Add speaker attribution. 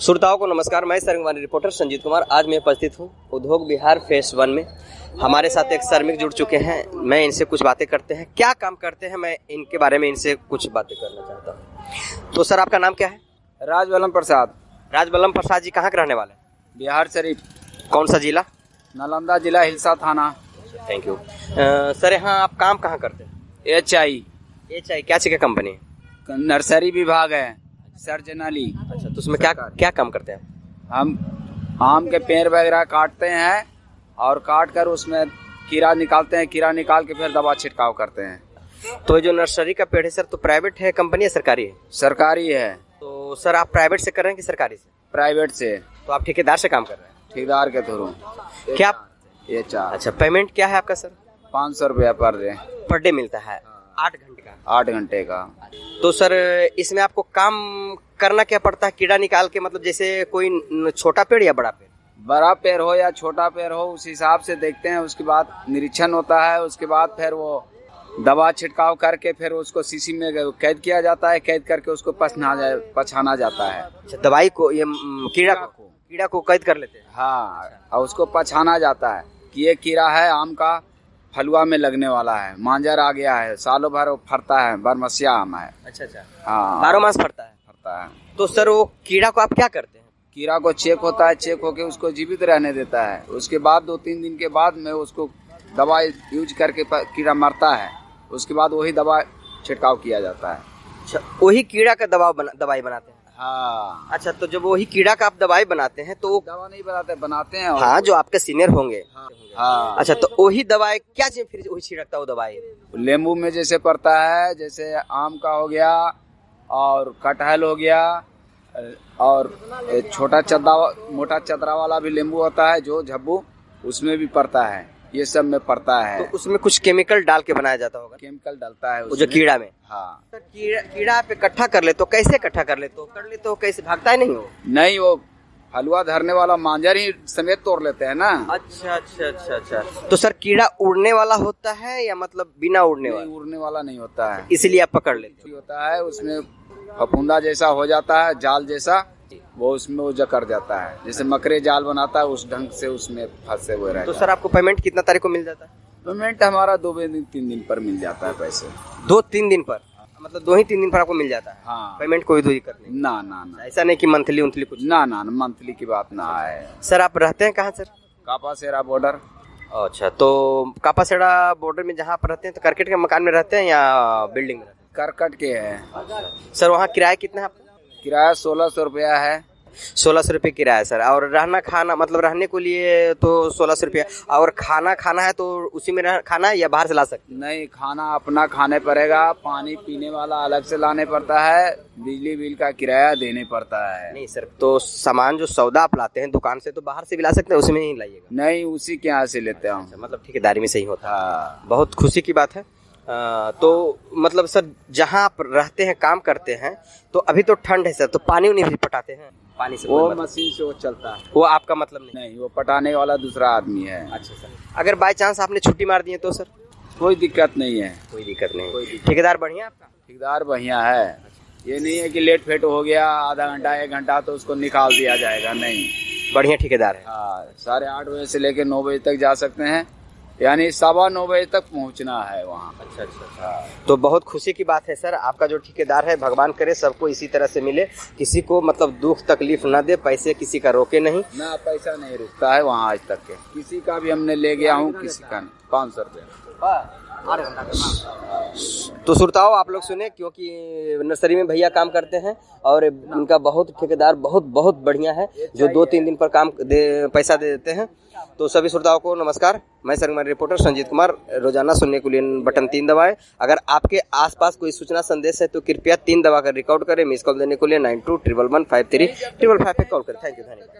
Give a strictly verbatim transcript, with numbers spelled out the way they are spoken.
Speaker 1: श्रोताओं को नमस्कार। मैं सरंगवानी रिपोर्टर संजीत कुमार आज मैं उपस्थित हूँ उद्योग विहार फेस वन में। हमारे साथ एक श्रमिक जुड़ चुके हैं, मैं इनसे कुछ बातें करते हैं। क्या काम करते हैं मैं इनके बारे में इनसे कुछ बातें करना चाहता हूँ। तो सर आपका नाम क्या है?
Speaker 2: राजबल्लभ प्रसाद।
Speaker 1: राजबल्लभ प्रसाद जी कहाँ के रहने वाले हैं?
Speaker 2: बिहार शरीफ।
Speaker 1: कौन सा जिला?
Speaker 2: नालंदा जिला, हिलसा थाना।
Speaker 1: Thank you. अ, सर यहाँ आप काम कहाँ करते हैं?
Speaker 2: एच आई
Speaker 1: एच आई क्या चीज़ का कंपनी है?
Speaker 2: नर्सरी विभाग है, सर्जनली।
Speaker 1: अच्छा, तो उसमें क्या क्या काम करते हैं?
Speaker 2: हम आम के पेड़ वगैरह काटते हैं और काट कर उसमें कीड़ा निकालते हैं, कीड़ा निकाल के फिर दवा छिड़काव करते हैं।
Speaker 1: तो ये जो नर्सरी का पेड़ है सर, तो प्राइवेट है कंपनी है सरकारी है?
Speaker 2: सरकारी है।
Speaker 1: तो सर आप प्राइवेट से कर रहे हैं कि सरकारी से?
Speaker 2: प्राइवेट से।
Speaker 1: तो आप ठेकेदार से काम कर रहे हैं?
Speaker 2: ठेकेदार के थ्रू।
Speaker 1: क्या?
Speaker 2: H I.
Speaker 1: अच्छा, पेमेंट क्या है आपका सर?
Speaker 2: पाँच सौ रुपया पर डे।
Speaker 1: पर डे मिलता है आठ घंटे का?
Speaker 2: आठ घंटे का।
Speaker 1: तो सर इसमें आपको काम करना क्या पड़ता है कीड़ा निकाल के? मतलब जैसे कोई छोटा पेड़ या बड़ा पेड़?
Speaker 2: बड़ा पेड़ हो या छोटा पेड़ हो उस हिसाब से देखते हैं। उसके बाद निरीक्षण होता है, उसके बाद फिर वो दवा छिड़काव करके फिर उसको शीशी में कैद किया जाता है। कैद करके उसको पछना जाए पछाना जाता है।
Speaker 1: अच्छा, दवाई को ये म, कीड़ा को कीड़ा को कैद कर लेते हैं?
Speaker 2: हाँ, और उसको पछाना जाता है कि ये कीड़ा है आम का, फलुआ में लगने वाला है, मांजर आ गया है, सालों भर वो फरता है, बरमसिया आम है।
Speaker 1: अच्छा अच्छा,
Speaker 2: हाँ,
Speaker 1: बारह मास फरता है?
Speaker 2: फरता है।
Speaker 1: तो सर वो कीड़ा को आप क्या करते हैं?
Speaker 2: कीड़ा को चेक होता है, चेक होके उसको जीवित रहने देता है। उसके बाद दो तीन दिन के बाद में उसको दवा यूज करके कीड़ा मरता है। उसके बाद वही दवा छिड़काव किया जाता है।
Speaker 1: अच्छा, वही कीड़ा का दवा बना, दवाई बनाते हैं?
Speaker 2: हाँ।
Speaker 1: अच्छा, तो जब वही कीड़ा का आप दवाई बनाते हैं तो वो
Speaker 2: दवा नहीं बनाते, बनाते हैं।
Speaker 1: हाँ, जो आपके सीनियर होंगे।
Speaker 2: हाँ, हाँ।
Speaker 1: अच्छा, तो वही दवाई क्या चीज फिर वही छिड़कता है वो दवाई?
Speaker 2: नींबू में जैसे पड़ता है, जैसे आम का हो गया और कटहल हो गया, और छोटा चद्दा मोटा चदरा वाला भी नींबू होता है जो झब्बू, उसमें भी पड़ता है। ये सब में पड़ता है।
Speaker 1: तो उसमें कुछ केमिकल डाल के बनाया जाता होगा?
Speaker 2: केमिकल डालता है
Speaker 1: वो जो कीड़ा में।
Speaker 2: हाँ।
Speaker 1: तो कीड़ा कीड़ा आप इकट्ठा कर ले तो कैसे इकट्ठा कर ले तो कर ले तो कैसे भागता है नहीं वो?
Speaker 2: नहीं, वो हलवा धरने वाला मांजर ही समेत तोड़ लेते हैं ना।
Speaker 1: अच्छा अच्छा अच्छा अच्छा। तो सर कीड़ा उड़ने वाला होता है या मतलब बिना उड़ने वाला?
Speaker 2: उड़ने वाला नहीं होता है,
Speaker 1: इसलिए आप पकड़ लेते हो?
Speaker 2: होता है उसमें फफूंदा जैसा हो जाता है, जाल जैसा, वो उसमें वो जकड़ जाता है। जैसे मकरे जाल बनाता है उस ढंग से उसमें फंसे हुए रहते हैं।
Speaker 1: तो सर आपको पेमेंट कितना तारीख को मिल जाता है?
Speaker 2: पेमेंट हमारा दो दिन तीन दिन पर मिल जाता है। पैसे
Speaker 1: दो तीन दिन पर? मतलब दो ही तीन दिन पर आपको मिल जाता है?
Speaker 2: हाँ।
Speaker 1: पेमेंट कोई दिक्कत नहीं?
Speaker 2: ना ना ना,
Speaker 1: ऐसा नहीं कि मंथली उंथली कुछ?
Speaker 2: ना ना, मंथली की बात ना है।
Speaker 1: सर आप रहते हैं कहाँ सर?
Speaker 2: कापासेरा बॉर्डर।
Speaker 1: अच्छा, तो कापासेरा बॉर्डर में जहाँ आप रहते हैं तो करकट के मकान में रहते हैं या बिल्डिंग में रहते हैं?
Speaker 2: करकट के है।
Speaker 1: सर वहाँ किराया कितना है आपका?
Speaker 2: किराया सोलह सौ रुपया है।
Speaker 1: सोलह सौ रुपये किराया सर। और रहना खाना मतलब रहने के लिए तो सोलह सौ रुपया, और खाना खाना है तो उसी में खाना है या बाहर से ला सकते?
Speaker 2: नहीं, खाना अपना खाने पड़ेगा। पानी पीने वाला अलग से लाने पड़ता है। बिजली बिल का किराया देने पड़ता है।
Speaker 1: नहीं सर, तो सामान जो सौदा आप लाते हैं दुकान से तो बाहर से भी ला सकते हैं, उसमें ही लाइएगा?
Speaker 2: नहीं, उसी के यहाँ से लेते हैं।
Speaker 1: मतलब ठेकेदारी में सही होता है।
Speaker 2: हाँ।
Speaker 1: बहुत खुशी की बात है। आ, तो मतलब सर जहाँ आप रहते हैं काम करते हैं तो अभी तो ठंड है सर, तो पानी उन्हीं भी पटाते हैं? पानी से
Speaker 2: वो
Speaker 1: मतलब?
Speaker 2: मशीन से वो चलता है।
Speaker 1: वो आपका मतलब नहीं?
Speaker 2: नहीं, वो पटाने वाला दूसरा आदमी है।
Speaker 1: अच्छा सर, अगर बाय चांस आपने छुट्टी मार दी है तो सर?
Speaker 2: कोई दिक्कत नहीं है।
Speaker 1: कोई दिक्कत नहीं। ठेकेदार बढ़िया आपका?
Speaker 2: ठेकेदार बढ़िया है। ये नहीं है कि लेट फेट हो गया आधा घंटा एक घंटा तो उसको निकाल दिया जाएगा, नहीं।
Speaker 1: बढ़िया ठेकेदार है।
Speaker 2: हाँ, साढ़े आठ बजे से लेकर नौ बजे तक जा सकते हैं, यानी सवा नौ बजे तक पहुंचना है वहाँ।
Speaker 1: अच्छा अच्छा अच्छा। तो बहुत खुशी की बात है सर, आपका जो ठेकेदार है भगवान करे सबको इसी तरह से मिले, किसी को मतलब दुख तकलीफ न दे, पैसे किसी का रोके नहीं
Speaker 2: ना, पैसा नहीं रुकता है वहाँ आज तक के। किसी का भी हमने ले गया हूँ, किसी का नहीं। पाँच सौ रुपये।
Speaker 1: तो श्रोताओं आप लोग सुने, क्योंकि नर्सरी में भैया काम करते हैं और उनका बहुत ठेकेदार बहुत बहुत बढ़िया है जो दो तीन दिन पर काम दे पैसा दे देते हैं। तो सभी श्रोताओं को नमस्कार, मैं सरंगवानी रिपोर्टर संजीत कुमार। रोजाना सुनने के लिए बटन तीन दबाएं। अगर आपके आसपास कोई सूचना संदेश है तो कृपया तीन दबाकर रिकॉर्ड करें। मिस कॉल देने के लिए nine two triple one five three triple five पे कॉल करें। थैंक यू, धन्यवाद।